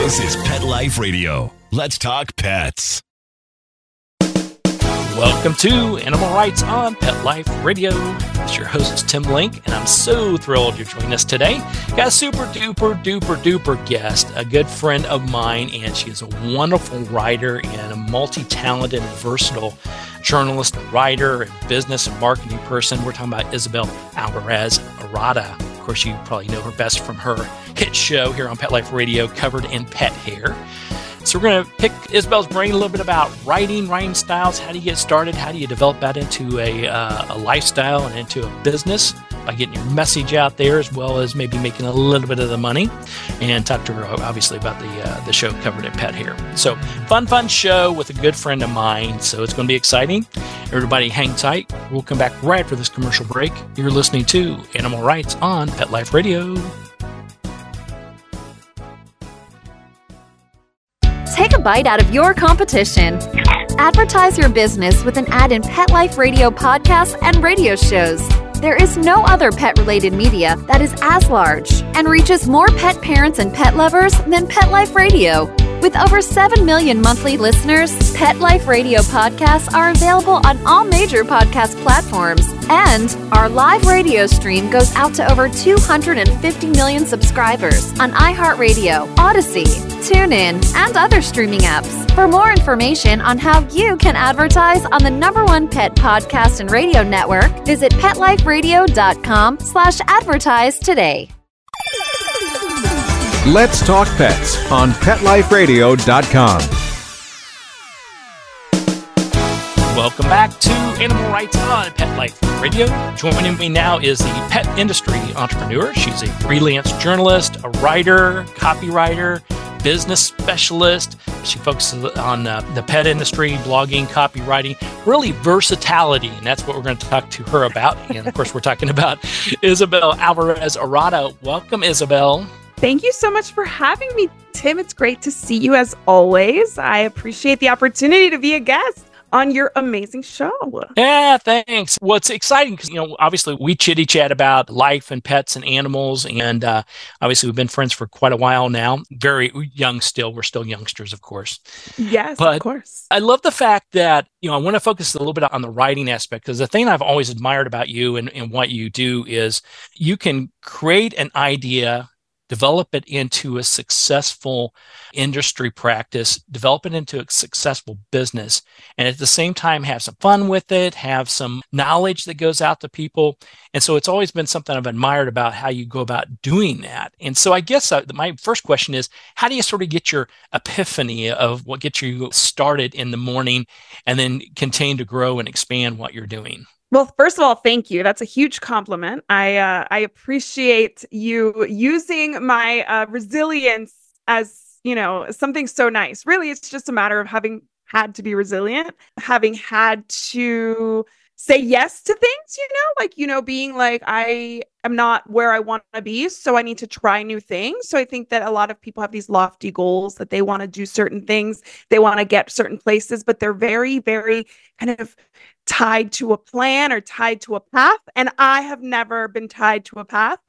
This is Pet Life Radio. Let's talk pets. Welcome to Animal Rights on Pet Life Radio. It's your host, Tim Link, and I'm so thrilled you're joining us today. Got a super duper guest, a good friend of mine, and she is a wonderful writer and a multi-talented and versatile journalist, writer, and business and marketing person. We're talking about Isabel Alvarez Arata. Of course, you probably know her best from her hit show here on Pet Life Radio, Covered in Pet Hair. So we're going to pick Isabel's brain a little bit about writing styles. How do you get started? How do you develop that into a lifestyle and into a business by getting your message out there, as well as maybe making a little bit of the money? And talk to her, obviously, about the show Covered in Pet Hair. So fun show with a good friend of mine. So it's going to be exciting. Everybody hang tight. We'll come back right after this commercial break. You're listening to Animal Rights on Pet Life Radio. Take a bite out of your competition. Advertise your business with an ad in Pet Life Radio podcasts and radio shows. There is no other pet-related media that is as large and reaches more pet parents and pet lovers than Pet Life Radio. With over 7 million monthly listeners, Pet Life Radio podcasts are available on all major podcast platforms. And our live radio stream goes out to over 250 million subscribers on iHeartRadio, Odyssey, TuneIn, and other streaming apps. For more information on how you can advertise on the #1 pet podcast and radio network, visit PetLifeRadio.com/advertise today. Let's Talk Pets on PetLifeRadio.com. Welcome back to Animal Rights on Pet Life Radio. Joining me now is the pet industry entrepreneur. She's a freelance journalist, a writer, copywriter, business specialist. She focuses on the pet industry, blogging, copywriting, really versatility. And that's what we're going to talk to her about. And of course, we're talking about Isabel Alvarez Arata. Welcome, Isabel. Thank you so much for having me, Tim. It's great to see you as always. I appreciate the opportunity to be a guest on your amazing show. Yeah, thanks. Well, it's exciting because, obviously we chitty chat about life and pets and animals. And obviously we've been friends for quite a while now. Very young still. We're still youngsters, of course. Yes, but of course. I love the fact that, I want to focus a little bit on the writing aspect, because the thing I've always admired about you and what you do is you can create an idea, develop it into a successful industry practice, develop it into a successful business, and at the same time have some fun with it, have some knowledge that goes out to people. And so it's always been something I've admired about how you go about doing that. And so I guess my first question is, how do you sort of get your epiphany of what gets you started in the morning and then continue to grow and expand what you're doing? Well, first of all, thank you. That's a huge compliment. I appreciate you using my resilience as, something so nice. Really, it's just a matter of having had to be resilient, having had to say yes to things, being like, I am not where I want to be, so I need to try new things. So I think that a lot of people have these lofty goals that they want to do certain things, they want to get certain places, but they're very, very kind of tied to a plan or tied to a path. And I have never been tied to a path,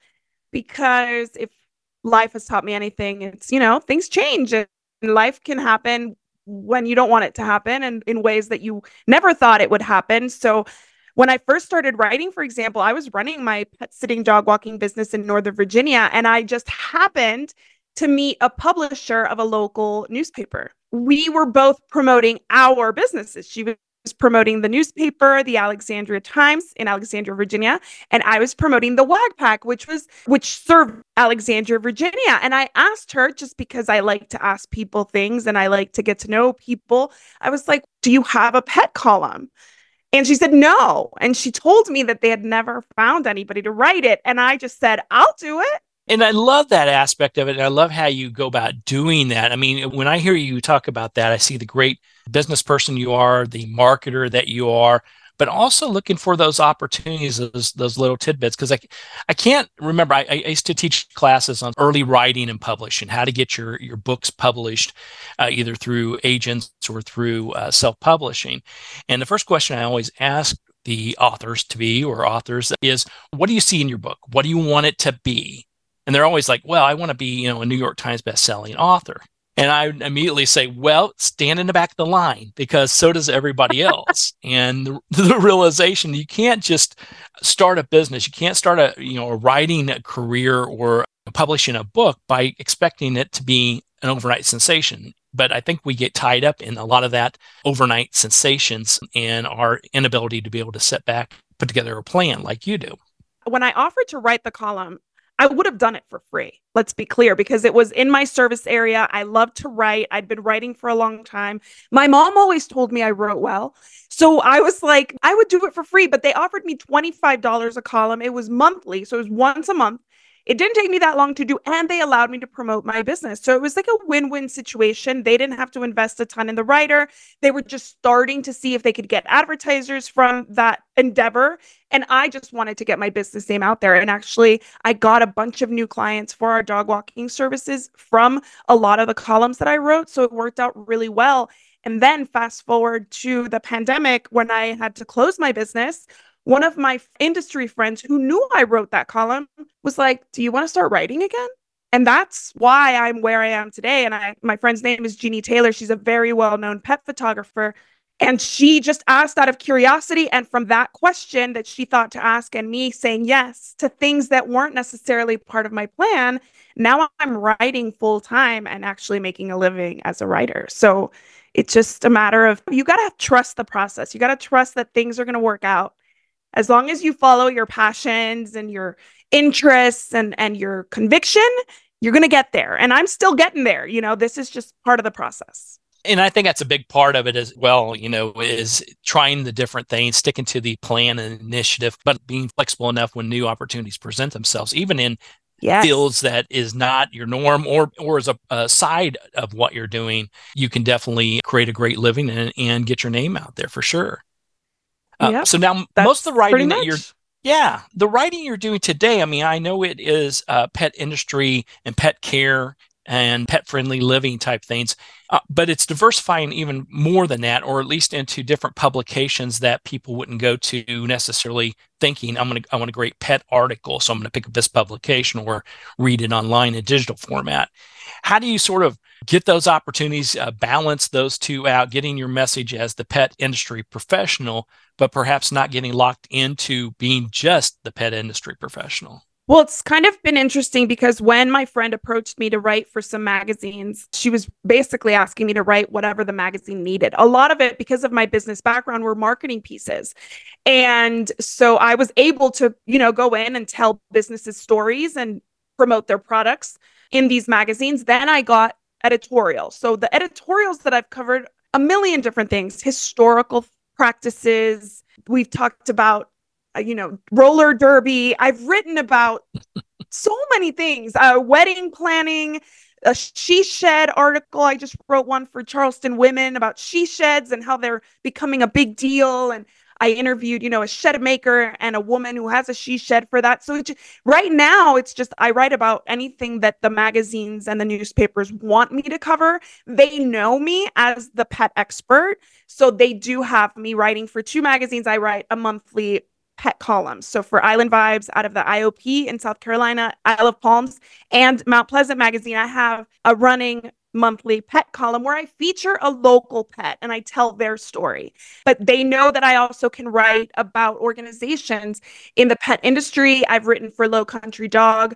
because if life has taught me anything, it's, things change and life can happen when you don't want it to happen and in ways that you never thought it would happen. So when I first started writing, for example, I was running my pet sitting dog walking business in Northern Virginia, and I just happened to meet a publisher of a local newspaper. We were both promoting our businesses. She was promoting the newspaper, the Alexandria Times in Alexandria, Virginia, and I was promoting the Wag Pack, which served Alexandria, Virginia. And I asked her, just because I like to ask people things and I like to get to know people, I was like, do you have a pet column? And she said no. And she told me that they had never found anybody to write it. And I just said, I'll do it. And I love that aspect of it. And I love how you go about doing that. I mean, when I hear you talk about that, I see the great business person you are, the marketer that you are, but also looking for those opportunities, those little tidbits. Because I can't remember, I used to teach classes on early writing and publishing, how to get your books published, either through agents or through self-publishing. And the first question I always ask the authors is, what do you see in your book? What do you want it to be? And they're always like, well, I want to be, a New York Times best-selling author. And I immediately say, well, stand in the back of the line because so does everybody else. And the realization, you can't just start a business. You can't start a writing career or publishing a book by expecting it to be an overnight sensation. But I think we get tied up in a lot of that overnight sensations and our inability to be able to sit back, put together a plan like you do. When I offered to write the column, I would have done it for free. Let's be clear, because it was in my service area. I love to write. I'd been writing for a long time. My mom always told me I wrote well. So I was like, I would do it for free, but they offered me $25 a column. It was monthly. So it was once a month. It didn't take me that long to do, and they allowed me to promote my business. So it was like a win-win situation. They didn't have to invest a ton in the writer. They were just starting to see if they could get advertisers from that endeavor. And I just wanted to get my business name out there. And actually, I got a bunch of new clients for our dog walking services from a lot of the columns that I wrote. So it worked out really well. And then fast forward to the pandemic when I had to close my business. One of my industry friends who knew I wrote that column was like, do you want to start writing again? And that's why I'm where I am today. And my friend's name is Jeannie Taylor. She's a very well-known pet photographer. And she just asked out of curiosity. And from that question that she thought to ask and me saying yes to things that weren't necessarily part of my plan, now I'm writing full time and actually making a living as a writer. So it's just a matter of, you got to trust the process. You got to trust that things are going to work out. As long as you follow your passions and your interests and your conviction, you're going to get there. And I'm still getting there. This is just part of the process. And I think that's a big part of it as well, is trying the different things, sticking to the plan and initiative, but being flexible enough when new opportunities present themselves, even in fields that is not your norm or is a side of what you're doing. You can definitely create a great living and get your name out there for sure. So now most of the writing the writing you're doing today, I mean, I know it is pet industry and pet care and pet friendly living type things, but it's diversifying even more than that, or at least into different publications that people wouldn't go to necessarily thinking, I want a great pet article, so I'm going to pick up this publication or read it online in digital format. How do you sort of get those opportunities, balance those two out, getting your message as the pet industry professional, but perhaps not getting locked into being just the pet industry professional? Well, it's kind of been interesting because when my friend approached me to write for some magazines, she was basically asking me to write whatever the magazine needed. A lot of it, because of my business background, were marketing pieces. And so I was able to, go in and tell businesses stories and promote their products in these magazines. Then I got editorials. So the editorials that I've covered a million different things, historical practices. We've talked about roller derby. I've written about so many things, wedding planning, a she shed article. I just wrote one for Charleston Women about she sheds and how they're becoming a big deal. And I interviewed, a shed maker and a woman who has a she shed for that. So right now, it's just, I write about anything that the magazines and the newspapers want me to cover. They know me as the pet expert. So they do have me writing for two magazines. I write a monthly pet columns. So for Island Vibes out of the IOP in South Carolina, Isle of Palms, and Mount Pleasant magazine, I have a running monthly pet column where I feature a local pet and I tell their story. But they know that I also can write about organizations in the pet industry. I've written for Low Country Dog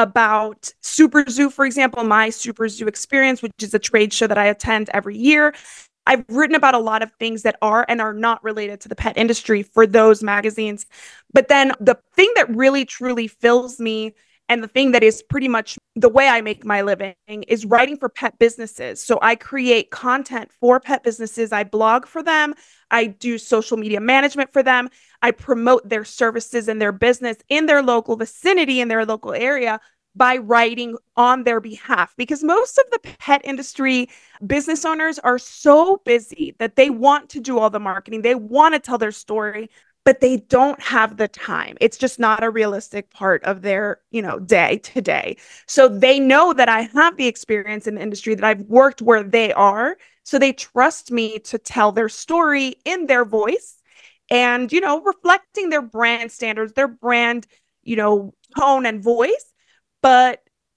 about Super Zoo, for example, my Super Zoo Experience, which is a trade show that I attend every year. I've written about a lot of things that are and are not related to the pet industry for those magazines. But then the thing that really, truly fills me and the thing that is pretty much the way I make my living is writing for pet businesses. So I create content for pet businesses. I blog for them. I do social media management for them. I promote their services and their business in their local vicinity, in their local area, by writing on their behalf, because most of the pet industry business owners are so busy that they want to do all the marketing. They want to tell their story, but they don't have the time. It's just not a realistic part of their, day to day. So they know that I have the experience in the industry, that I've worked where they are. So they trust me to tell their story in their voice and, reflecting their brand standards, their brand, tone and voice, but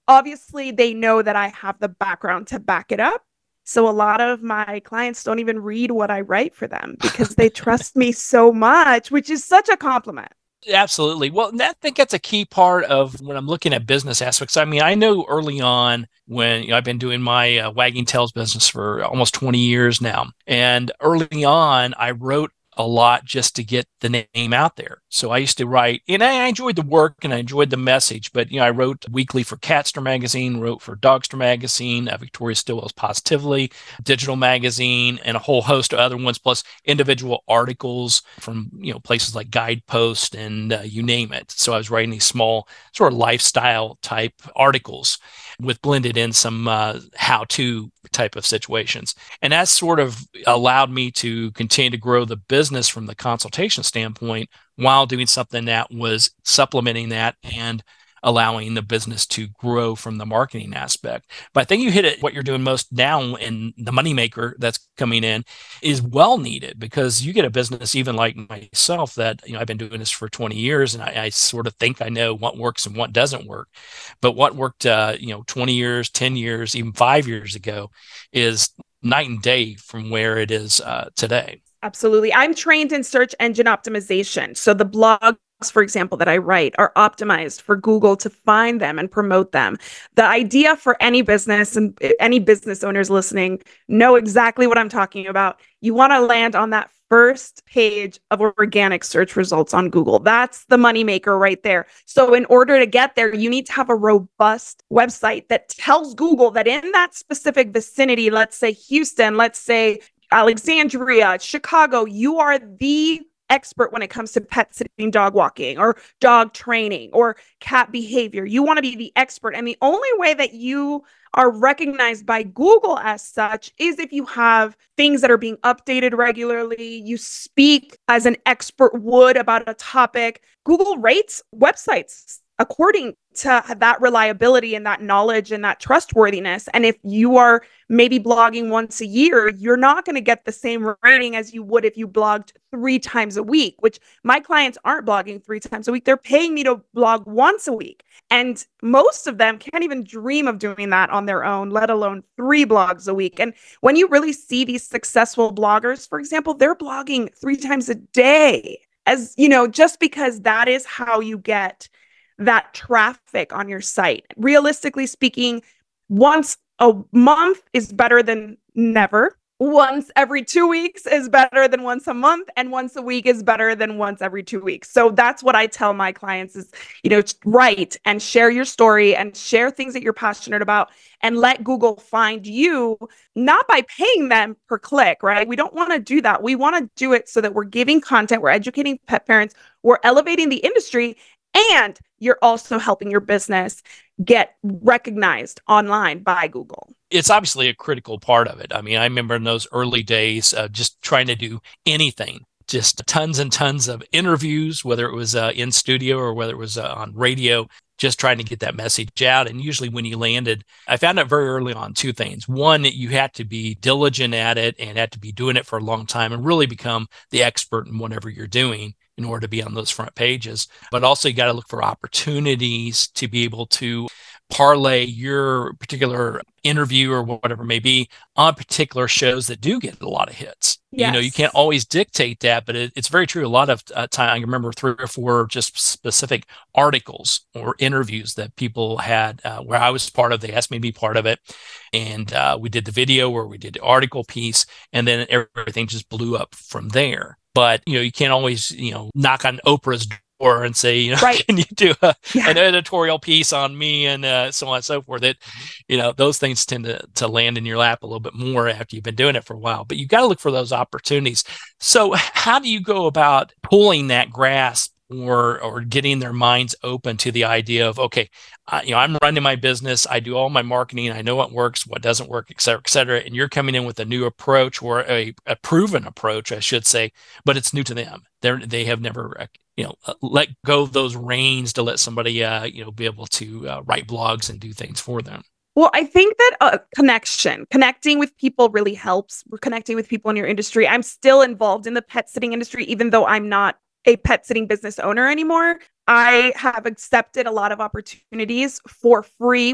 obviously they know that I have the background to back it up. So a lot of my clients don't even read what I write for them because they trust me so much, which is such a compliment. Absolutely. Well, I think that's a key part of when I'm looking at business aspects. I mean, I know early on when I've been doing my Wagging Tails business for almost 20 years now. And early on, I wrote a lot just to get the name out there. So I used to write, and I enjoyed the work and I enjoyed the message, but I wrote weekly for Catster Magazine, wrote for Dogster Magazine, Victoria Stilwell's Positively, Digital Magazine, and a whole host of other ones, plus individual articles from places like Guidepost and you name it. So I was writing these small sort of lifestyle type articles with blended in some how-to type of situations. And that sort of allowed me to continue to grow the business from the consultation standpoint while doing something that was supplementing that and allowing the business to grow from the marketing aspect. But I think you hit it. What you're doing most now in the moneymaker that's coming in is well needed, because you get a business even like myself that, I've been doing this for 20 years and I sort of think I know what works and what doesn't work. But what worked, 20 years, 10 years, even 5 years ago is night and day from where it is today. Absolutely. I'm trained in search engine optimization. So the blogs, for example, that I write are optimized for Google to find them and promote them. The idea for any business, and any business owners listening know exactly what I'm talking about. You want to land on that first page of organic search results on Google. That's the moneymaker right there. So in order to get there, you need to have a robust website that tells Google that in that specific vicinity, let's say Houston, let's say Alexandria, Chicago, you are the expert when it comes to pet sitting, dog walking, or dog training, or cat behavior. You want to be the expert. And the only way that you are recognized by Google as such is if you have things that are being updated regularly. You speak as an expert would about a topic. Google rates websites according to that reliability and that knowledge and that trustworthiness. And if you are maybe blogging once a year, you're not going to get the same rating as you would if you blogged 3 times a week, which my clients aren't blogging 3 times a week. They're paying me to blog once a week. And most of them can't even dream of doing that on their own, let alone 3 blogs a week. And when you really see these successful bloggers, for example, they're blogging 3 times a day, as just because that is how you get that traffic on your site. Realistically speaking, once a month is better than never. Once every 2 weeks is better than once a month, and once a week is better than once every 2 weeks. So that's what I tell my clients is, write and share your story and share things that you're passionate about and let Google find you, not by paying them per click, right? We don't want to do that. We want to do it so that we're giving content, we're educating pet parents, we're elevating the industry, and you're also helping your business get recognized online by Google. It's obviously a critical part of it. I mean, I remember in those early days just trying to do anything, just tons and tons of interviews, whether it was in studio or whether it was on radio, just trying to get that message out. And usually when you landed, I found out very early on 2 things. One, you had to be diligent at it and had to be doing it for a long time and really become the expert in whatever you're doing in order to be on those front pages. But also you got to look for opportunities to be able to parlay your particular interview or whatever it may be on particular shows that do get a lot of hits. Yes. You can't always dictate that, but it's very true. A lot of time, I remember 3 or 4 just specific articles or interviews that people had where I was part of. They asked me to be part of it. And we did the video where we did the article piece, and then everything just blew up from there. But, you can't always, knock on Oprah's door and say, right. Can you do an editorial piece on me and so on and so forth. That, those things tend to land in your lap a little bit more after you've been doing it for a while. But you got to look for those opportunities. So how do you go about pulling that grasp or getting their minds open to the idea of, okay, I'm running my business. I do all my marketing. I know what works, what doesn't work, et cetera, et cetera. And you're coming in with a new approach or a proven approach, I should say, but it's new to them. They have never, let go of those reins to let somebody, be able to write blogs and do things for them. Well, I think that connecting with people really helps. We're connecting with people in your industry. I'm still involved in the pet sitting industry, even though I'm not a pet sitting business owner anymore. I have accepted a lot of opportunities for free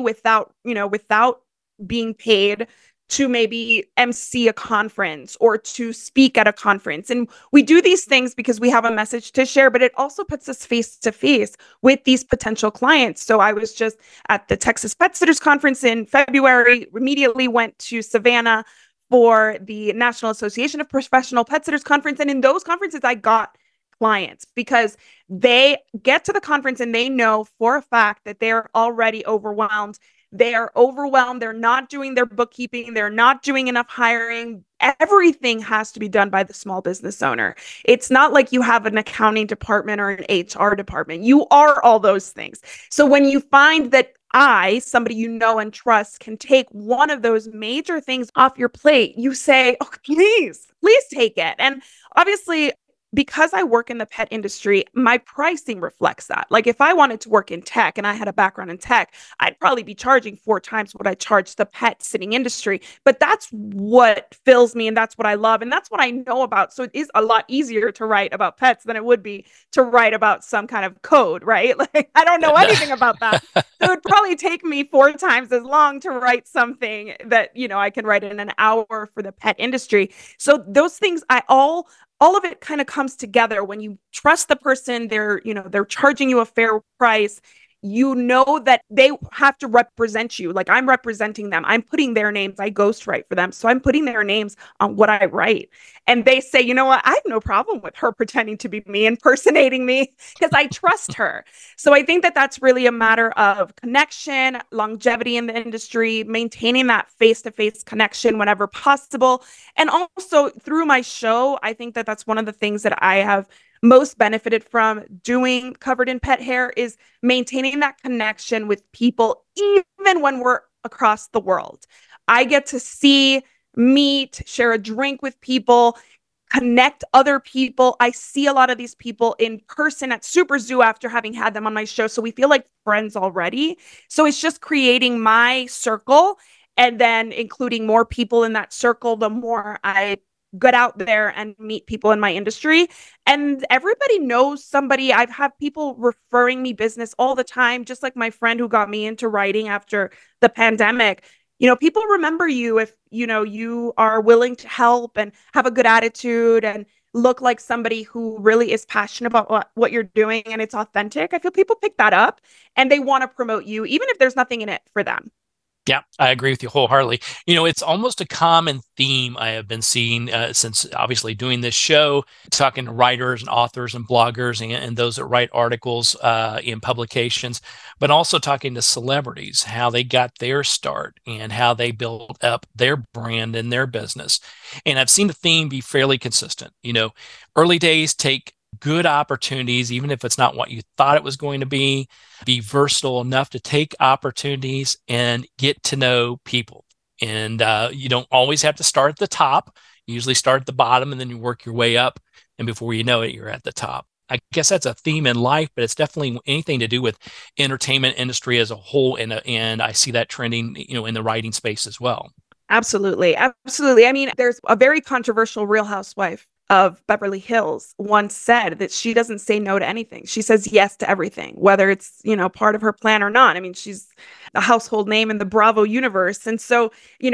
without being paid to maybe MC a conference or to speak at a conference. And we do these things because we have a message to share, but it also puts us face to face with these potential clients. So I was just at the Texas Pet Sitters Conference in February, immediately went to Savannah for the National Association of Professional Pet Sitters Conference. And in those conferences, I got clients because they get to the conference and they know for a fact that they're already overwhelmed. They are overwhelmed. They're not doing their bookkeeping. They're not doing enough hiring. Everything has to be done by the small business owner. It's not like you have an accounting department or an HR department. You are all those things. So when you find that somebody you know and trust, can take one of those major things off your plate, you say, oh, please take it. And obviously, because I work in the pet industry, my pricing reflects that. Like if I wanted to work in tech and I had a background in tech, I'd probably be charging 4 times what I charge the pet sitting industry. But that's what fills me and that's what I love and that's what I know about. So it is a lot easier to write about pets than it would be to write about some kind of code, right? Like I don't know anything about that. So it would probably take me 4 times as long to write something that, I can write in an hour for the pet industry. So those things all of it kind of comes together when you trust the person. They're charging you a fair price. You know that they have to represent you. Like I'm representing them. I'm putting their names. I ghostwrite for them. So I'm putting their names on what I write. And they say, you know what? I have no problem with her pretending to be me, impersonating me, because I trust her. So I think that that's really a matter of connection, longevity in the industry, maintaining that face-to-face connection whenever possible. And also through my show, I think that that's one of the things that I have most benefited from doing Covered in Pet Hair is maintaining that connection with people, even when we're across the world. I get to see, meet, share a drink with people, connect other people. I see a lot of these people in person at Super Zoo after having had them on my show. So we feel like friends already. So it's just creating my circle and then including more people in that circle, the more I get out there and meet people in my industry. And everybody knows somebody. I've had people referring me business all the time, just like my friend who got me into writing after the pandemic. People remember you if, you are willing to help and have a good attitude and look like somebody who really is passionate about what you're doing and it's authentic. I feel people pick that up and they want to promote you, even if there's nothing in it for them. Yeah, I agree with you wholeheartedly. It's almost a common theme I have been seeing since obviously doing this show, talking to writers and authors and bloggers and those that write articles in publications, but also talking to celebrities, how they got their start and how they built up their brand and their business. And I've seen the theme be fairly consistent. Early days take good opportunities, even if it's not what you thought it was going to be versatile enough to take opportunities and get to know people. And you don't always have to start at the top. You usually start at the bottom and then you work your way up. And before you know it, you're at the top. I guess that's a theme in life, but it's definitely anything to do with entertainment industry as a whole. And I see that trending, in the writing space as well. Absolutely. Absolutely. I mean, there's a very controversial Real Housewife of Beverly Hills once said that she doesn't say no to anything. She says yes to everything, whether it's, part of her plan or not. I mean, she's a household name in the Bravo universe. And so,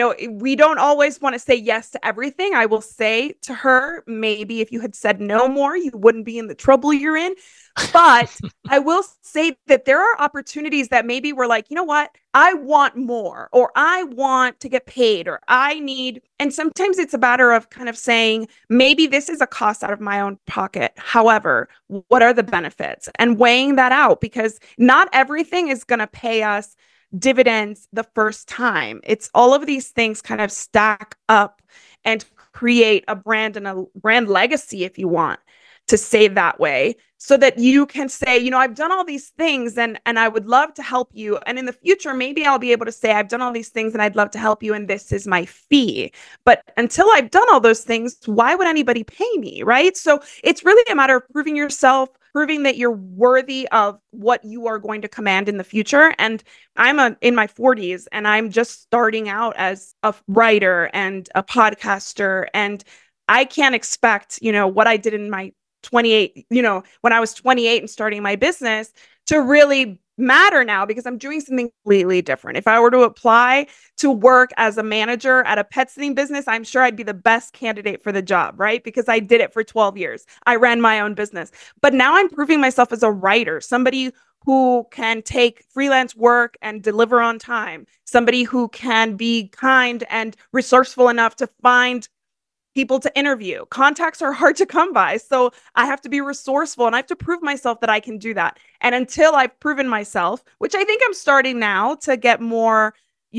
we don't always want to say yes to everything. I will say to her, maybe if you had said no more, you wouldn't be in the trouble you're in. But I will say that there are opportunities that maybe we're like, you know what? I want more, or I want to get paid, or I need. And sometimes it's a matter of kind of saying, maybe this is a cost out of my own pocket. However, what are the benefits? And weighing that out, because not everything is going to pay us dividends the first time. It's all of these things kind of stack up and create a brand and a brand legacy, if you want to say that way, so that you can say, I've done all these things and I would love to help you. And in the future, maybe I'll be able to say, I've done all these things and I'd love to help you. And this is my fee. But until I've done all those things, why would anybody pay me? Right. So it's really a matter of proving yourself, proving that you're worthy of what you are going to command in the future. And I'm in my 40s and I'm just starting out as a writer and a podcaster. And I can't expect, what I did in my 28, when I was 28 and starting my business, to really matter now, because I'm doing something completely different. If I were to apply to work as a manager at a pet sitting business, I'm sure I'd be the best candidate for the job, right? Because I did it for 12 years. I ran my own business. But now I'm proving myself as a writer, somebody who can take freelance work and deliver on time, somebody who can be kind and resourceful enough to find people to interview. Contacts are hard to come by. So I have to be resourceful and I have to prove myself that I can do that. And until I've proven myself, which I think I'm starting now to get more,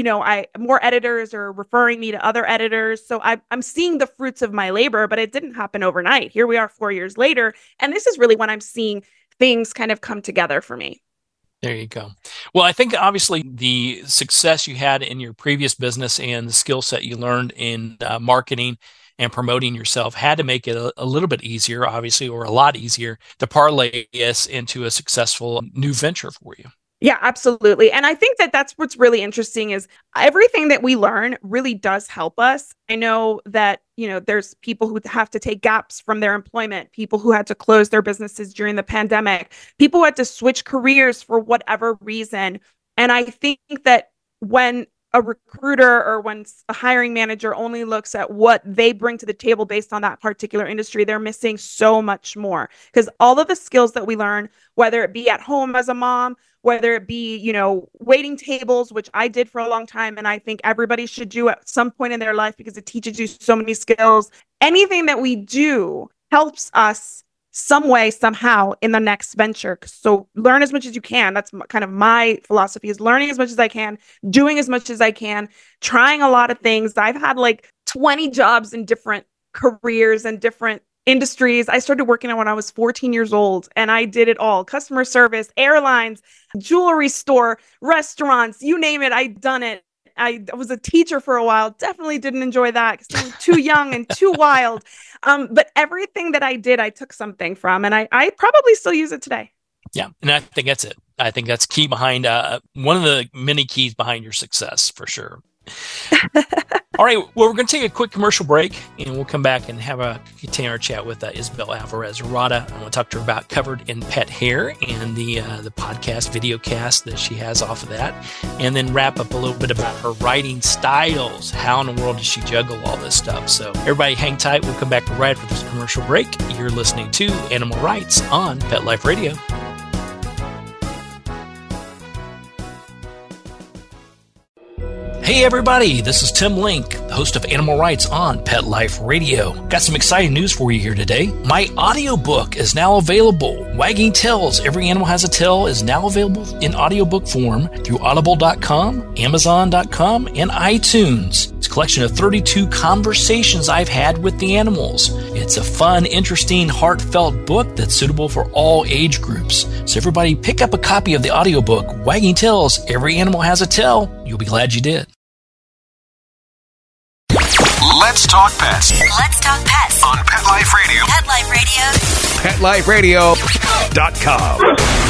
more editors are referring me to other editors. So I'm seeing the fruits of my labor, but it didn't happen overnight. Here we are 4 years later. And this is really when I'm seeing things kind of come together for me. There you go. Well, I think obviously the success you had in your previous business and the skill set you learned in marketing and promoting yourself had to make it a little bit easier, obviously, or a lot easier to parlay this into a successful new venture for you. Yeah, absolutely. And I think that that's what's really interesting is everything that we learn really does help us. I know that, there's people who have to take gaps from their employment, people who had to close their businesses during the pandemic, people who had to switch careers for whatever reason. And I think that when a recruiter or when a hiring manager only looks at what they bring to the table based on that particular industry, they're missing so much more, because all of the skills that we learn, whether it be at home as a mom, whether it be, waiting tables, which I did for a long time, and I think everybody should do at some point in their life because it teaches you so many skills. Anything that we do helps us some way, somehow in the next venture. So learn as much as you can. That's kind of my philosophy, is learning as much as I can, doing as much as I can, trying a lot of things. I've had like 20 jobs in different careers and different industries. I started working on when I was 14 years old, and I did it all: customer service, airlines, jewelry store, restaurants, you name it. I'd done it. I was a teacher for a while. Definitely didn't enjoy that because I'm too young and too wild. But everything that I did, I took something from, and I probably still use it today. Yeah. And I think that's it. I think that's key behind one of the many keys behind your success, for sure. All right. Well, we're going to take a quick commercial break, and we'll come back and continue our chat with Isabel Alvarez Rada. I want to talk to her about Covered in Pet Hair and the podcast, video cast that she has off of that, and then wrap up a little bit about her writing styles. How in the world does she juggle all this stuff? So everybody hang tight. We'll come back right after this commercial break. You're listening to Animal Rights on Pet Life Radio. Hey everybody, this is Tim Link, the host of Animal Rights on Pet Life Radio. Got some exciting news for you here today. My audiobook is now available. Wagging Tails, Every Animal Has a Tail, is now available in audiobook form through audible.com, amazon.com, and iTunes. It's a collection of 32 conversations I've had with the animals. It's a fun, interesting, heartfelt book that's suitable for all age groups. So everybody pick up a copy of the audiobook, Wagging Tails, Every Animal Has a Tail. You'll be glad you did. Let's talk pets. Let's talk pets On Pet Life Radio. Pet Life Radio. PetLifeRadio.com.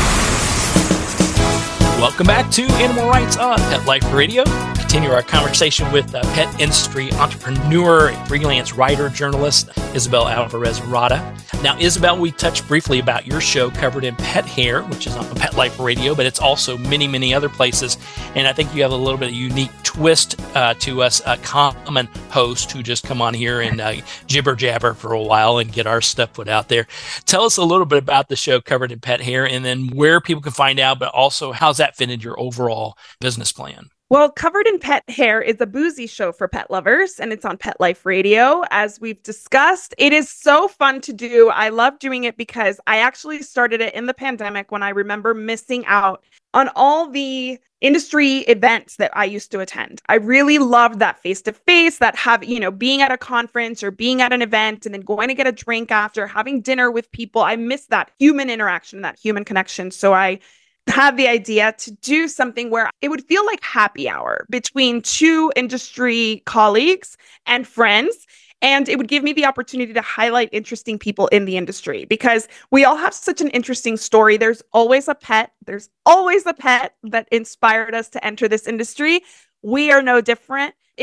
Welcome back to Animal Rights on Pet Life Radio. Continue our conversation with pet industry entrepreneur, freelance writer, journalist, Isabel Alvarez Rada. Now, Isabel, we touched briefly about your show Covered in Pet Hair, which is on Pet Life Radio, but it's also many, many other places. And I think you have a little bit of a unique twist to us, a common host who just come on here and jibber jabber for a while and get our stuff put out there. Tell us a little bit about the show Covered in Pet Hair, and then where people can find out, but also how's that fit into your overall business plan? Well, Covered in Pet Hair is a boozy show for pet lovers, and it's on Pet Life Radio. As we've discussed, it is so fun to do. I love doing it because I actually started it in the pandemic when I remember missing out on all the industry events that I used to attend. I really loved that face-to-face, that being at a conference or being at an event and then going to get a drink after, having dinner with people. I miss that human interaction, that human connection. So I had the idea to do something where it would feel like happy hour between two industry colleagues and friends. And it would give me the opportunity to highlight interesting people in the industry, because we all have such an interesting story. There's always a pet. There's always a pet that inspired us to enter this industry. We are no different. It is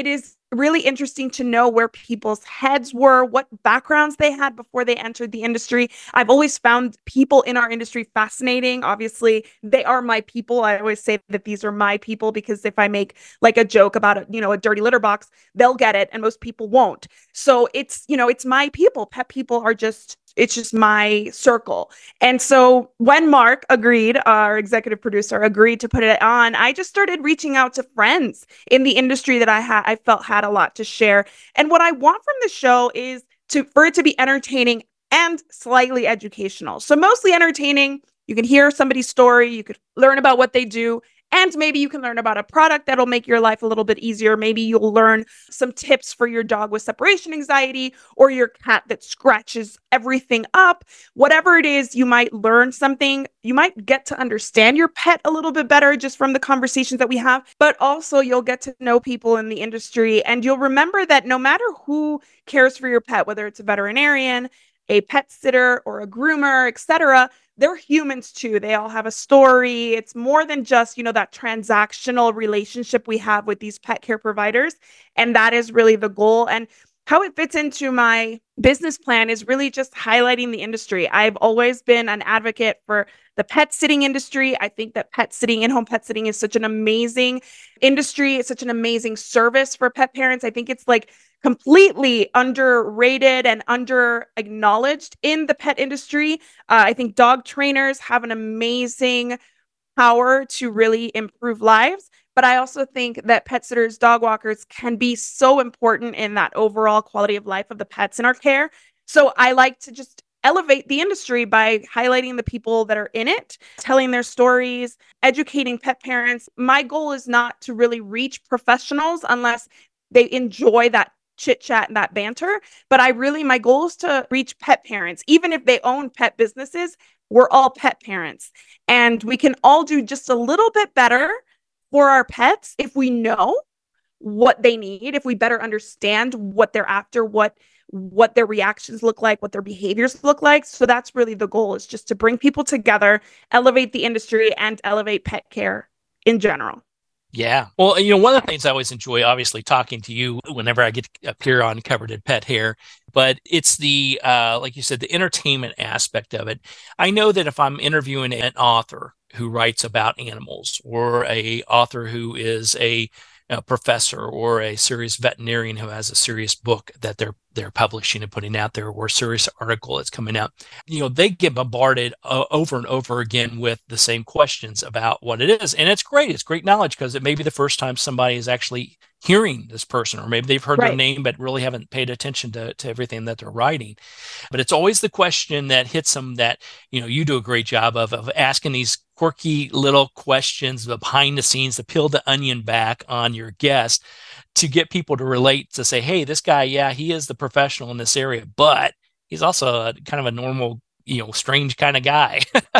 really interesting to know where people's heads were, what backgrounds they had before they entered the industry. I've always found people in our industry fascinating. Obviously, they are my people. I always say that these are my people because if I make like a joke about a dirty litter box, they'll get it and most people won't. So it's my people. Pet people are it's just my circle. And so when Mark agreed, our executive producer agreed to put it on, I just started reaching out to friends in the industry that I felt had a lot to share. And what I want from the show is for it to be entertaining and slightly educational. So mostly entertaining. You can hear somebody's story, you could learn about what they do, and maybe you can learn about a product that'll make your life a little bit easier. Maybe you'll learn some tips for your dog with separation anxiety or your cat that scratches everything up. Whatever it is, you might learn something. You might get to understand your pet a little bit better just from the conversations that we have, but also you'll get to know people in the industry and you'll remember that no matter who cares for your pet, whether it's a veterinarian, a pet sitter, or a groomer, etc., they're humans too. They all have a story. It's more than just, that transactional relationship we have with these pet care providers. And that is really the goal. And how it fits into my business plan is really just highlighting the industry. I've always been an advocate for the pet sitting industry. I think that pet sitting, in-home pet sitting is such an amazing industry. It's such an amazing service for pet parents. I think it's like completely underrated and under acknowledged in the pet industry. I think dog trainers have an amazing power to really improve lives. But I also think that pet sitters, dog walkers can be so important in that overall quality of life of the pets in our care. So I like to just elevate the industry by highlighting the people that are in it, telling their stories, educating pet parents. My goal is not to really reach professionals unless they enjoy that chit chat and that banter. But my goal is to reach pet parents. Even if they own pet businesses, we're all pet parents. And we can all do just a little bit better for our pets if we know what they need, if we better understand what they're after, what their reactions look like, what their behaviors look like. So that's really the goal, is just to bring people together, elevate the industry, and elevate pet care in general. Yeah. Well, one of the things I always enjoy, obviously, talking to you whenever I get to appear on Covered in Pet Hair, but it's the, like you said, the entertainment aspect of it. I know that if I'm interviewing an author who writes about animals, or a author who is a professor, or a serious veterinarian who has a serious book that they're publishing and putting out there, or a serious article that's coming out, they get bombarded over and over again with the same questions about what it is. And it's great. It's great knowledge because it may be the first time somebody is actually hearing this person, or maybe they've heard their name but really haven't paid attention to everything that they're writing. But it's always the question that hits them that, you do a great job of asking these quirky little questions behind the scenes to peel the onion back on your guest, to get people to relate, to say, hey, this guy, yeah, he is the professional in this area, but he's also kind of a normal, strange kind of guy.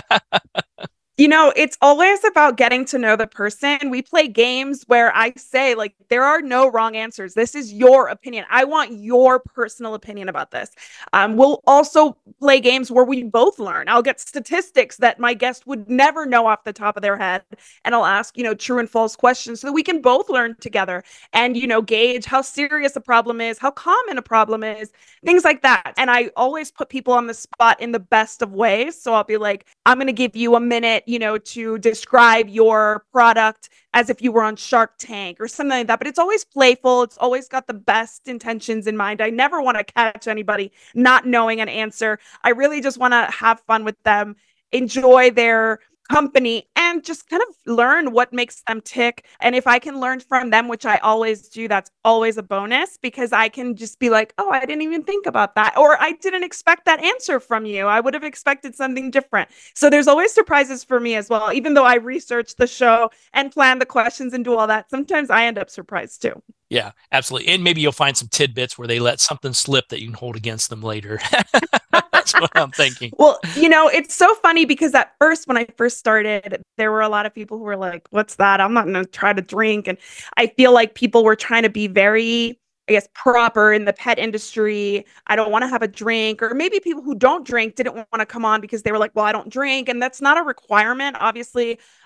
It's always about getting to know the person. We play games where I say, like, there are no wrong answers. This is your opinion. I want your personal opinion about this. We'll also play games where we both learn. I'll get statistics that my guest would never know off the top of their head. And I'll ask, true and false questions so that we can both learn together and, gauge how serious a problem is, how common a problem is, things like that. And I always put people on the spot in the best of ways. So I'll be like, I'm going to give you a minute, to describe your product as if you were on Shark Tank or something like that. But it's always playful. It's always got the best intentions in mind. I never want to catch anybody not knowing an answer. I really just want to have fun with them, enjoy their company, and just kind of learn what makes them tick. And if I can learn from them, which I always do, that's always a bonus, because I can just be like, oh, I didn't even think about that. Or I didn't expect that answer from you. I would have expected something different. So there's always surprises for me as well. Even though I research the show and plan the questions and do all that, sometimes I end up surprised too. Yeah, absolutely. And maybe you'll find some tidbits where they let something slip that you can hold against them later. That's what I'm thinking. Well, it's so funny because at first, when I first started, there were a lot of people who were like, what's that? I'm not going to try to drink. And I feel like people were trying to be very, I guess, proper in the pet industry. I don't want to have a drink. Or maybe people who don't drink didn't want to come on because they were like, well, I don't drink. And that's not a requirement. Obviously,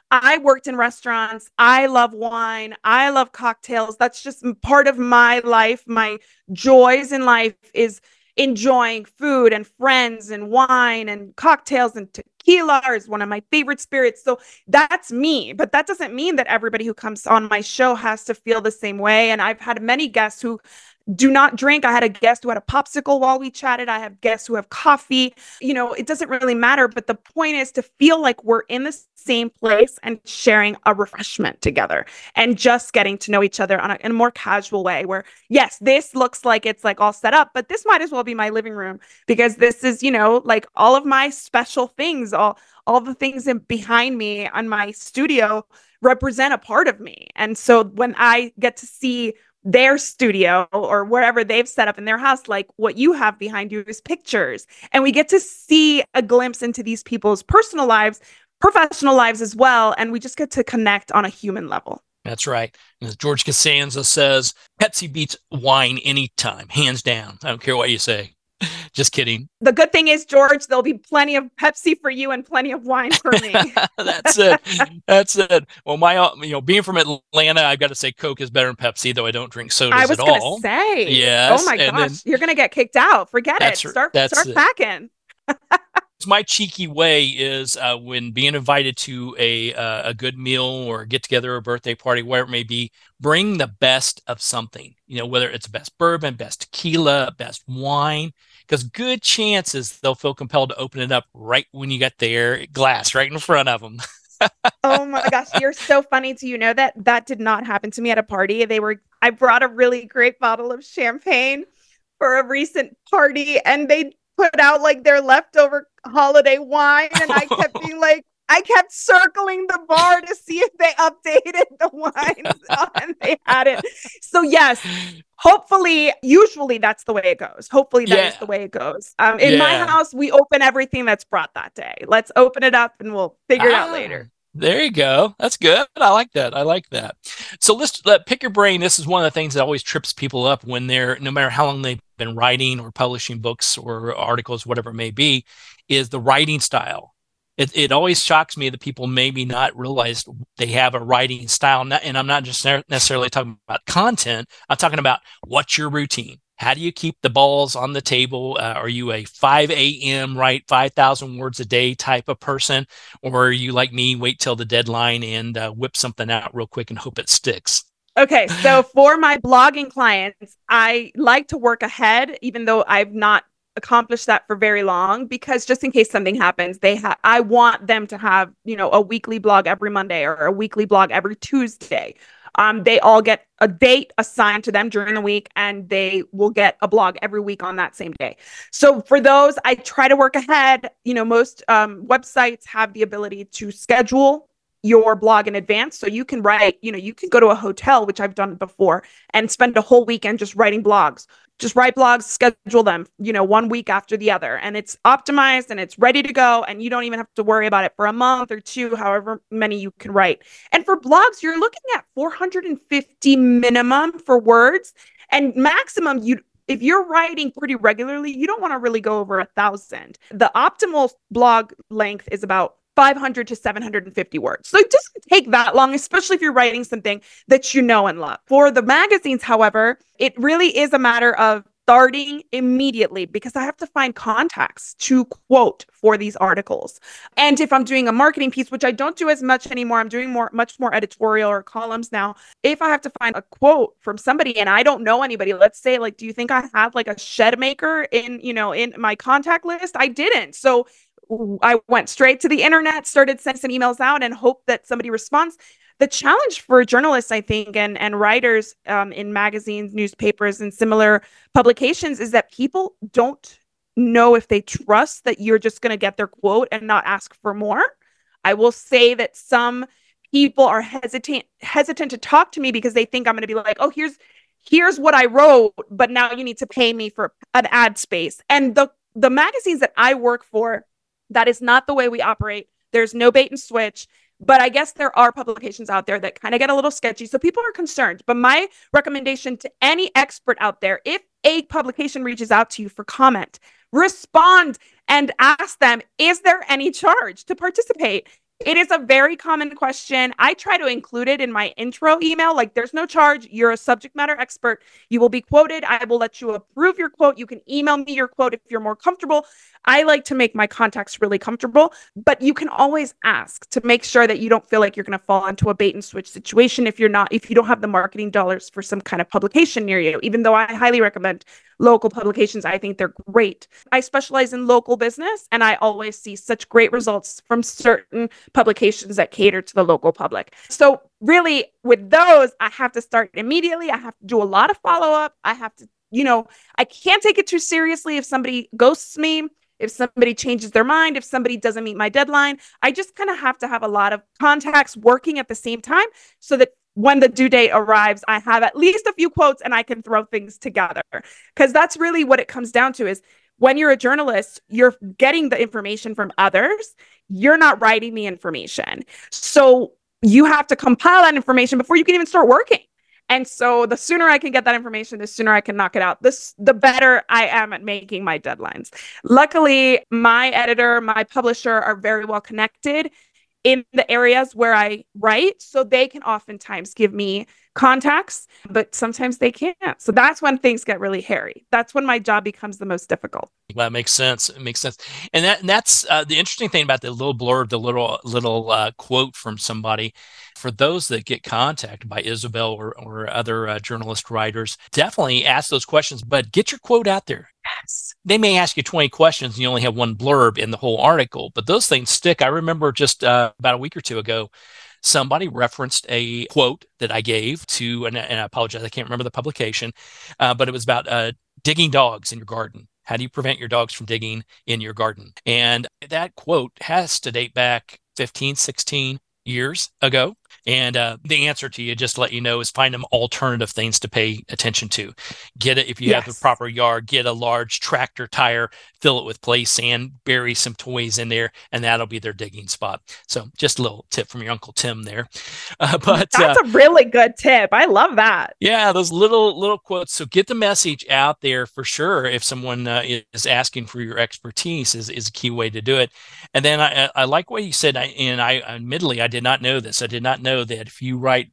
I worked in restaurants. I love wine. I love cocktails. That's just part of my life. My joys in life is enjoying food and friends and wine and cocktails, and tequila is one of my favorite spirits. So that's me. But that doesn't mean that everybody who comes on my show has to feel the same way. And I've had many guests who do not drink. I had a guest who had a popsicle while we chatted. I have guests who have coffee. It doesn't really matter. But the point is to feel like we're in the same place and sharing a refreshment together and just getting to know each other in a more casual way where, yes, this looks like it's like all set up, but this might as well be my living room because this is, like all of my special things, all the things behind me on my studio represent a part of me. And so when I get to see their studio or wherever they've set up in their house, like what you have behind you is pictures. And we get to see a glimpse into these people's personal lives, professional lives as well. And we just get to connect on a human level. That's right. And as George Costanza says, Pepsi beats wine anytime, hands down. I don't care what you say. Just kidding. The good thing is, George, there'll be plenty of Pepsi for you and plenty of wine for me. That's it. That's it. Well, being from Atlanta, I've got to say Coke is better than Pepsi, though I don't drink sodas at all. I was going to say. Yes. Oh my gosh, you're going to get kicked out. Forget it. Start packing. My cheeky way is when being invited to a good meal or a get together or a birthday party, whatever it may be, bring the best of something, whether it's best bourbon, best tequila, best wine, because good chances they'll feel compelled to open it up right when you get their glass right in front of them. Oh my gosh, you're so funny. Do you know that did not happen to me at a party? I brought a really great bottle of champagne for a recent party and they put out like their leftover holiday wine. And I kept being like, I kept circling the bar to see if they updated the wines and they had it. So yes, hopefully, usually that's the way it goes. Hopefully that is the way it goes. In my house, we open everything that's brought that day. Let's open it up and we'll figure it out later. There you go. That's good. I like that. So let's pick your brain. This is one of the things that always trips people up when no matter how long they've been writing or publishing books or articles, whatever it may be, is the writing style. It always shocks me that people maybe not realize they have a writing style. And I'm not just necessarily talking about content. I'm talking about what's your routine. How do you keep the balls on the table? Are you a 5 a.m., write 5,000 words a day type of person? Or are you like me, wait till the deadline and whip something out real quick and hope it sticks? Okay, so for my blogging clients, I like to work ahead, even though I've not accomplished that for very long, because just in case something happens, I want them to have, a weekly blog every Monday or a weekly blog every Tuesday. They all get a date assigned to them during the week, and they will get a blog every week on that same day. So for those, I try to work ahead. Most websites have the ability to schedule your blog in advance. So you can write, you can go to a hotel, which I've done before, and spend a whole weekend just writing blogs. Just write blogs, schedule them, 1 week after the other. And it's optimized and it's ready to go. And you don't even have to worry about it for a month or two, however many you can write. And for blogs, you're looking at 450 minimum for words, and maximum if you're writing pretty regularly, you don't want to really go over 1,000. The optimal blog length is about 500 to 750 words. So it doesn't take that long, especially if you're writing something that you know and love. For the magazines, however, it really is a matter of starting immediately because I have to find contacts to quote for these articles. And if I'm doing a marketing piece, which I don't do as much anymore, I'm doing much more editorial or columns now. If I have to find a quote from somebody and I don't know anybody, let's say, do you think I have a shed maker in my contact list? I didn't. So I went straight to the internet, started sending some emails out and hope that somebody responds. The challenge for journalists, I think, and writers in magazines, newspapers, and similar publications is that people don't know if they trust that you're just going to get their quote and not ask for more. I will say that some people are hesitant to talk to me because they think I'm going to be like, oh, here's what I wrote, but now you need to pay me for an ad space. And the magazines that I work for, that is not the way we operate. There's no bait and switch. But I guess there are publications out there that kind of get a little sketchy. So people are concerned. But my recommendation to any expert out there, if a publication reaches out to you for comment, respond and ask them, is there any charge to participate? It is a very common question. I try to include it in my intro email. Like, there's no charge. You're a subject matter expert. You will be quoted. I will let you approve your quote. You can email me your quote if you're more comfortable. I like to make my contacts really comfortable, but you can always ask to make sure that you don't feel like you're going to fall into a bait and switch situation if you don't have the marketing dollars for some kind of publication near you. Even though I highly recommend local publications, I think they're great. I specialize in local business, and I always see such great results from certain publications that cater to the local public. So really, with those, I have to start immediately. I have to do a lot of follow-up. I have to, I can't take it too seriously if somebody ghosts me, if somebody changes their mind, if somebody doesn't meet my deadline. I just kind of have to have a lot of contacts working at the same time so that when the due date arrives, I have at least a few quotes and I can throw things together. Because that's really what it comes down to is when you're a journalist, you're getting the information from others. You're not writing the information. So you have to compile that information before you can even start working. And so the sooner I can get that information, the sooner I can knock it out, the better I am at making my deadlines. Luckily, my editor, my publisher are very well connected in the areas where I write. So they can oftentimes give me contacts, but sometimes they can't. So that's when things get really hairy. That's when my job becomes the most difficult. Well, that makes sense. It makes sense. And that's the interesting thing about the little blurb, the little quote from somebody. For those that get contacted by Isabel or other journalist writers, definitely ask those questions, but get your quote out there. Yes. They may ask you 20 questions and you only have one blurb in the whole article, but those things stick. I remember just about a week or two ago, somebody referenced a quote that I gave to, and I apologize, I can't remember the publication, but it was about digging dogs in your garden. How do you prevent your dogs from digging in your garden? And that quote has to date back 15, 16 years ago. And the answer to you, just to let you know, is find them alternative things to pay attention to. Get it if you have the proper yard, get a large tractor tire, fill it with play sand, bury some toys in there, and that'll be their digging spot. So just a little tip from your Uncle Tim there. But that's a really good tip. I love that. Yeah, those little quotes. So get the message out there for sure. If someone is asking for your expertise, is a key way to do it. And then I like what you said, and I admittedly I did not know this. I did not know that if you write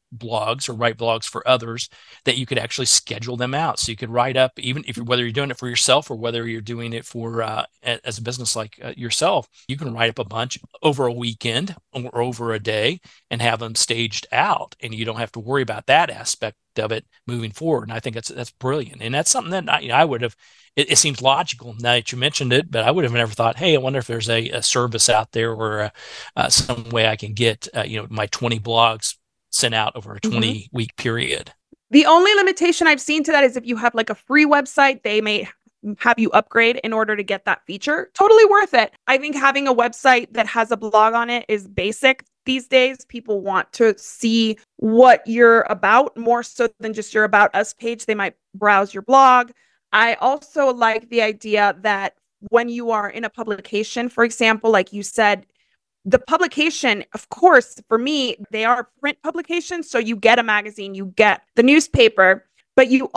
blogs for others, that you could actually schedule them out. So you could write up, even if whether you're doing it for yourself or whether you're doing it for as a business like yourself, you can write up a bunch over a weekend or over a day and have them staged out, and you don't have to worry about that aspect of it moving forward. And I think that's brilliant, and that's something that I would have. It seems logical now that you mentioned it, but I would have never thought, hey, I wonder if there's a service out there or some way I can get my 20 blogs sent out over a 20-week period. The only limitation I've seen to that is if you have like a free website, they may have you upgrade in order to get that feature. Totally worth it. I think having a website that has a blog on it is basic. These days, people want to see what you're about more so than just your About Us page. They might browse your blog. I also like the idea that when you are in a publication, for example, like you said, the publication, of course, for me, they are print publications. So you get a magazine, you get the newspaper, but you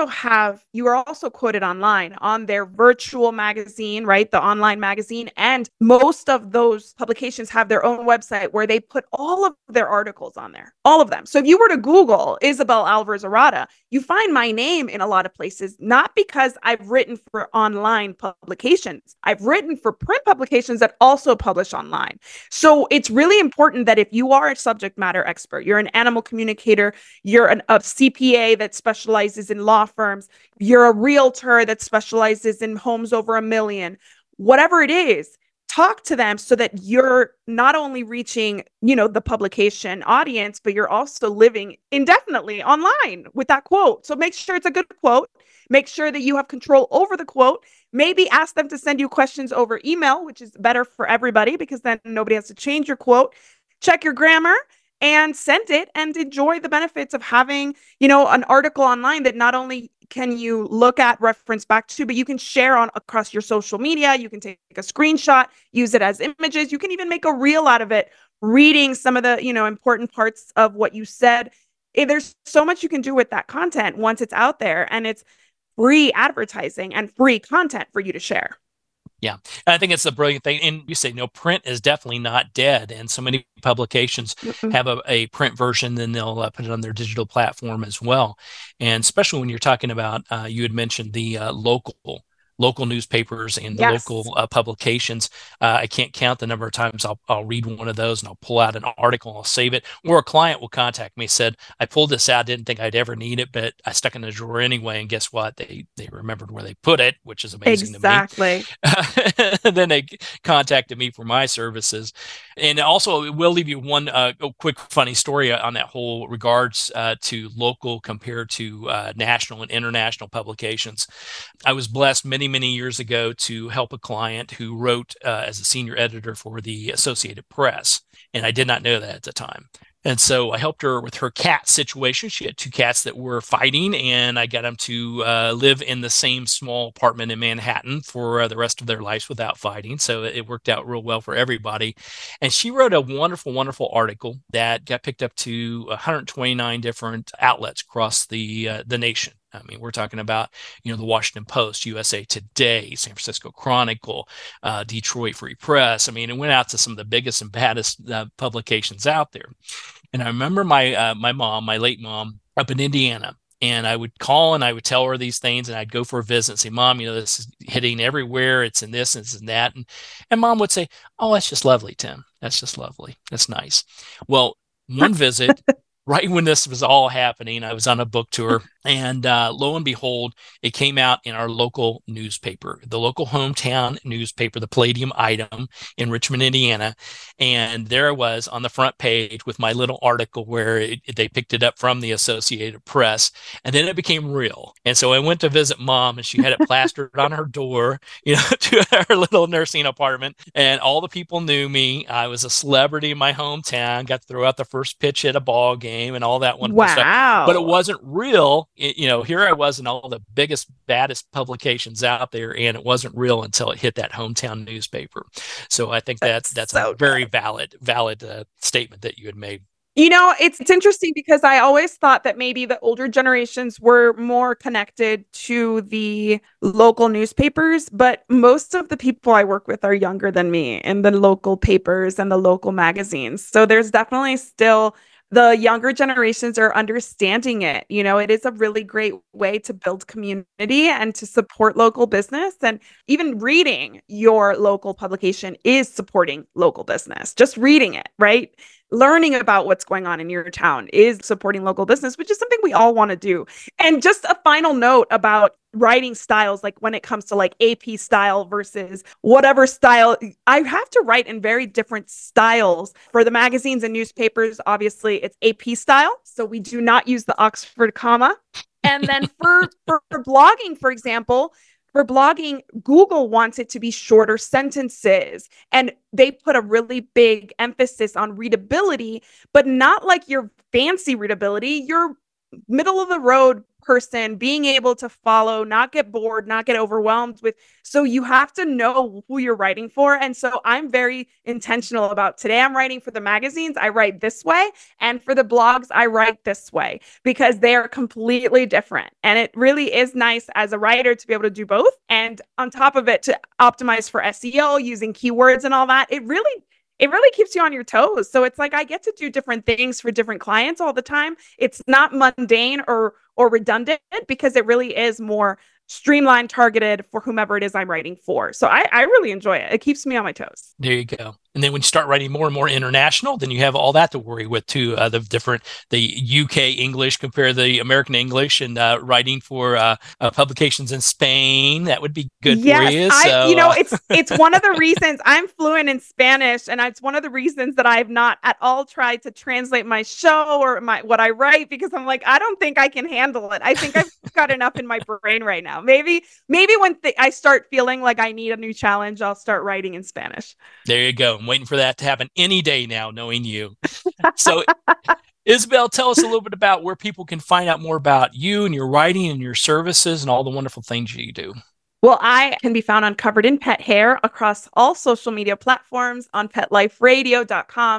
are also quoted online on their virtual magazine, right? The online magazine. And most of those publications have their own website where they put all of their articles on there, all of them. So if you were to Google Isabel Alvarez-Arata, you find my name in a lot of places, not because I've written for online publications. I've written for print publications that also publish online. So it's really important that if you are a subject matter expert, you're an animal communicator, you're a CPA that specializes in law firms, you're a realtor that specializes in homes over $1 million, whatever it is, talk to them so that you're not only reaching, the publication audience, but you're also living indefinitely online with that quote. So make sure it's a good quote. Make sure that you have control over the quote. Maybe ask them to send you questions over email, which is better for everybody because then nobody has to change your quote. Check your grammar and send it and enjoy the benefits of having, an article online that not only can you look at, reference back to, but you can share on across your social media. You can take a screenshot, use it as images. You can even make a reel out of it, reading some of the, important parts of what you said. There's so much you can do with that content once it's out there, and it's free advertising and free content for you to share. Yeah, I think it's the brilliant thing. And you say, no, print is definitely not dead. And so many publications have a print version, then they'll put it on their digital platform as well. And especially when you're talking about, you had mentioned the local newspapers and the local publications. I can't count the number of times I'll read one of those and I'll pull out an article and I'll save it. Or a client will contact me, said, I pulled this out, didn't think I'd ever need it, but I stuck it in a drawer anyway. And guess what? They remembered where they put it, which is amazing to me. Exactly. Then they contacted me for my services. And also, we'll leave you one quick funny story on that whole regards to local compared to national and international publications. I was blessed many years ago to help a client who wrote as a senior editor for the Associated Press. And I did not know that at the time. And so I helped her with her cat situation. She had 2 cats that were fighting, and I got them to live in the same small apartment in Manhattan for the rest of their lives without fighting. So it worked out real well for everybody. And she wrote a wonderful article that got picked up to 129 different outlets across the nation. I mean, we're talking about, the Washington Post, USA Today, San Francisco Chronicle, Detroit Free Press. I mean, it went out to some of the biggest and baddest publications out there. And I remember my late mom, up in Indiana, and I would call and I would tell her these things, and I'd go for a visit and say, Mom, this is hitting everywhere. It's in this, it's in that. And Mom would say, oh, that's just lovely, Tim. That's just lovely. That's nice. Well, one visit, right when this was all happening, I was on a book tour, and lo and behold, it came out in our local newspaper, the local hometown newspaper, the Palladium Item in Richmond, Indiana. And there I was on the front page with my little article where they picked it up from the Associated Press. And then it became real. And so I went to visit Mom, and she had it plastered on her door, to her little nursing apartment. And all the people knew me. I was a celebrity in my hometown, got to throw out the first pitch at a ball game and all that wonderful stuff. But it wasn't real. Here I was in all the biggest, baddest publications out there, and it wasn't real until it hit that hometown newspaper. So I think that's so a very valid statement that you had made. It's interesting because I always thought that maybe the older generations were more connected to the local newspapers, but most of the people I work with are younger than me in the local papers and the local magazines. So there's definitely still the younger generations are understanding it. It is a really great way to build community and to support local business. And even reading your local publication is supporting local business. Just reading it, right? Learning about what's going on in your town is supporting local business, which is something we all want to do. And just a final note about writing styles, like when it comes to like AP style versus whatever style, I have to write in very different styles. For the magazines and newspapers, obviously it's AP style. So we do not use the Oxford comma. And then for blogging, for example, Google wants it to be shorter sentences, and they put a really big emphasis on readability, but not like your fancy readability, your middle of the road person being able to follow, not get bored, not get overwhelmed with. So you have to know who you're writing for. And so I'm very intentional about today. I'm writing for the magazines. I write this way. And for the blogs, I write this way because they are completely different. And it really is nice as a writer to be able to do both. And on top of it, to optimize for SEO using keywords and all that. It really keeps you on your toes. So it's like I get to do different things for different clients all the time. It's not mundane or redundant because it really is more streamlined, targeted for whomever it is I'm writing for. So I really enjoy it. It keeps me on my toes. There you go. And then when you start writing more and more international, then you have all that to worry with too. The UK English compared to the American English, and writing for publications in Spain, that would be good for you. It's one of the reasons I'm fluent in Spanish, and it's one of the reasons that I've not at all tried to translate my show or what I write, because I'm like, I don't think I can handle it. I think I've got enough in my brain right now. Maybe when I start feeling like I need a new challenge, I'll start writing in Spanish. There you go. I'm waiting for that to happen any day now, knowing you. So, Isabel, tell us a little bit about where people can find out more about you and your writing and your services and all the wonderful things you do. Well, I can be found on Covered in Pet Hair across all social media platforms, on PetLifeRadio.com,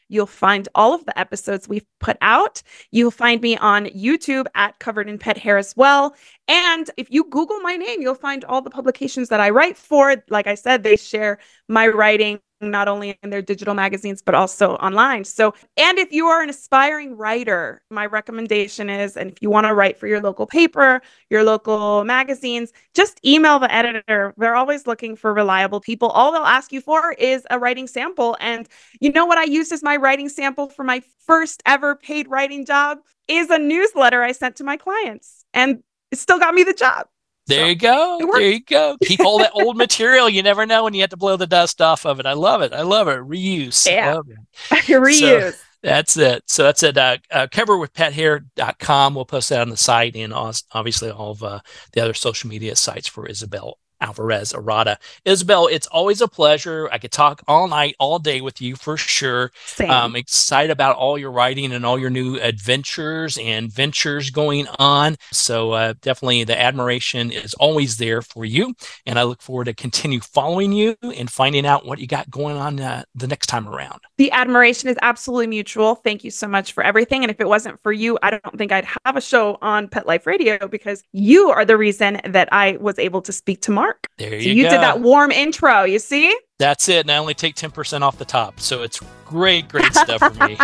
You'll find all of the episodes we've put out. You'll find me on YouTube at Covered in Pet Hair as well. And if you Google my name, you'll find all the publications that I write for. Like I said, they share my writing not only in their digital magazines, but also online. So, and if you are an aspiring writer, my recommendation is, and if you want to write for your local paper, your local magazines, just email the editor. They're always looking for reliable people. All they'll ask you for is a writing sample. And you know what I used as my writing sample for my first ever paid writing job is a newsletter I sent to my clients, and it still got me the job. There you go. There you go. Keep all that old material. You never know when you have to blow the dust off of it. I love it. I love it. Reuse. Yeah. Reuse. So, that's it. So that's it. Coverwithpethair.com. We'll post that on the site, and obviously all of the other social media sites for Isabel Alvarez Arata. Isabel, it's always a pleasure. I could talk all night, all day with you for sure. Same. I'm excited about all your writing and all your new adventures and ventures going on. So definitely the admiration is always there for you. And I look forward to continue following you and finding out what you got going on the next time around. The admiration is absolutely mutual. Thank you so much for everything. And if it wasn't for you, I don't think I'd have a show on Pet Life Radio, because you are the reason that I was able to speak to Mark. There you you go. Did that warm intro, you see? That's it. And I only take 10% off the top. So it's great stuff for me.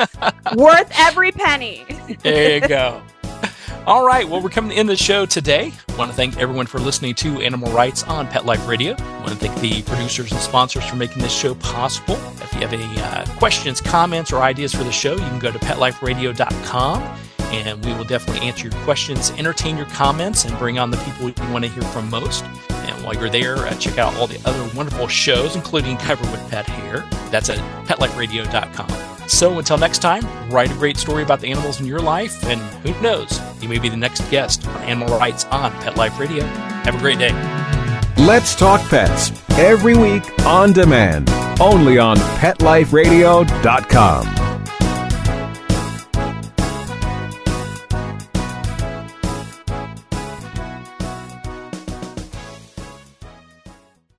Worth every penny. There you go. All right. Well, we're coming to the end of the show today. I want to thank everyone for listening to Animal Rights on Pet Life Radio. I want to thank the producers and sponsors for making this show possible. If you have any questions, comments, or ideas for the show, you can go to PetLifeRadio.com. And we will definitely answer your questions, entertain your comments, and bring on the people you want to hear from most. And while you're there, check out all the other wonderful shows, including Covered with Pet Hair. That's at PetLifeRadio.com. So until next time, write a great story about the animals in your life, and who knows, you may be the next guest on Animal Rights on Pet Life Radio. Have a great day. Let's Talk Pets, every week on demand, only on PetLifeRadio.com.